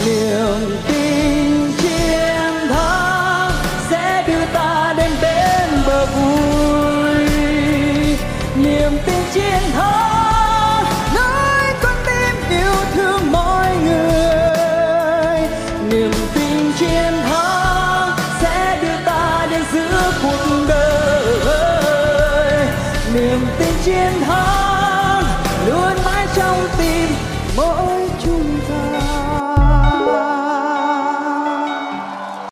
niềm tin chiến thắng sẽ đưa ta đến bên bờ vui. Niềm tin chiến thắng nơi con tim yêu thương mọi người. Niềm tin